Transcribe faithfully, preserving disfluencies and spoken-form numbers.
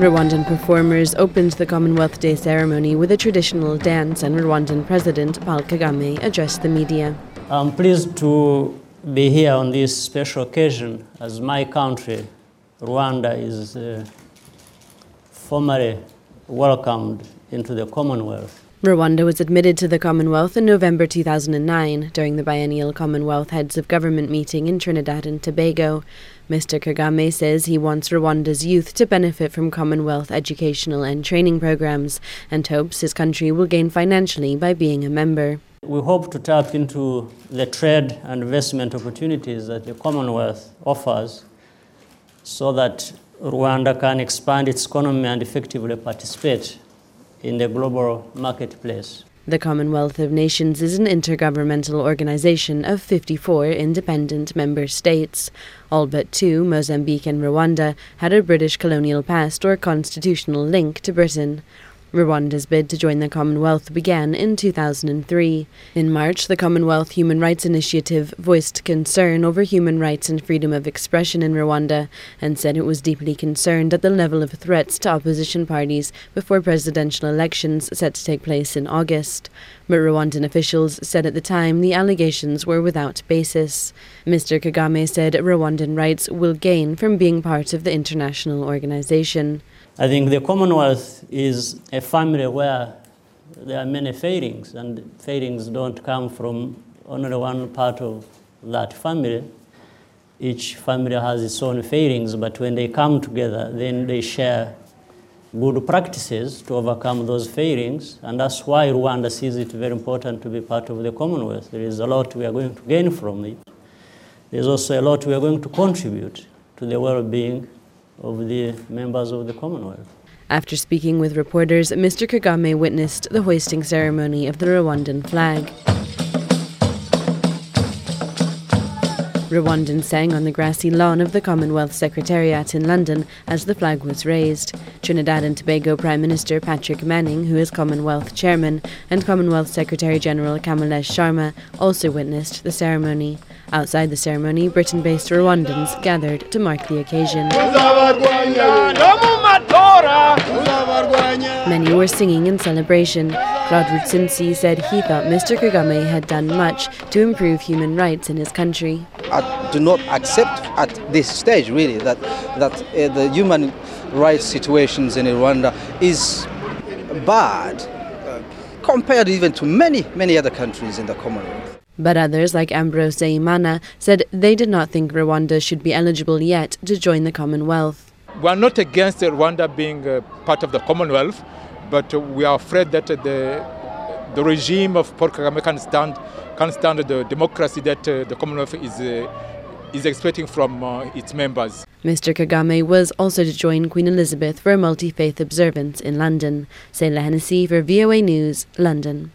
Rwandan performers opened the Commonwealth Day ceremony with a traditional dance, and Rwandan President Paul Kagame addressed the media. I'm pleased to be here on this special occasion as my country, Rwanda, is uh, formally welcomed into the Commonwealth. Rwanda was admitted to the Commonwealth in November two thousand nine during the biennial Commonwealth Heads of Government meeting in Trinidad and Tobago. Mister Kagame says he wants Rwanda's youth to benefit from Commonwealth educational and training programs and hopes his country will gain financially by being a member. We hope to tap into the trade and investment opportunities that the Commonwealth offers so that Rwanda can expand its economy and effectively participate in the global marketplace. The Commonwealth of Nations is an intergovernmental organization of fifty-four independent member states. All but two, Mozambique and Rwanda, had a British colonial past or constitutional link to Britain. Rwanda's bid to join the Commonwealth began in two thousand three. In March, the Commonwealth Human Rights Initiative voiced concern over human rights and freedom of expression in Rwanda and said it was deeply concerned at the level of threats to opposition parties before presidential elections set to take place in August. But Rwandan officials said at the time the allegations were without basis. Mister Kagame said Rwandan rights will gain from being part of the international organization. I think the Commonwealth is a family where there are many failings, and failings don't come from only one part of that family. Each family has its own failings, but when they come together, then they share good practices to overcome those failings, and that's why Rwanda sees it very important to be part of the Commonwealth. There is a lot we are going to gain from it. There's also a lot we are going to contribute to the well-being of the members of the Commonwealth. After speaking with reporters, Mister Kagame witnessed the hoisting ceremony of the Rwandan flag. Rwandans sang on the grassy lawn of the Commonwealth Secretariat in London as the flag was raised. Trinidad and Tobago Prime Minister Patrick Manning, who is Commonwealth Chairman, and Commonwealth Secretary-General Kamalesh Sharma also witnessed the ceremony. Outside the ceremony, Britain-based Rwandans gathered to mark the occasion. Many were singing in celebration. Claude Rutsinsi said he thought Mister Kagame had done much to improve human rights in his country. I do not accept at this stage, really, that, that uh, the human rights situations in Rwanda is bad uh, compared even to many, many other countries in the Commonwealth. But others, like Ambrose Imana, said they did not think Rwanda should be eligible yet to join the Commonwealth. We are not against Rwanda being uh, part of the Commonwealth, but uh, we are afraid that uh, the, the regime of Paul Kagame can stand, can stand the democracy that uh, the Commonwealth is, uh, is expecting from uh, its members. Mister Kagame was also to join Queen Elizabeth for a multi-faith observance in London. Sayla Hennessy for V O A News, London.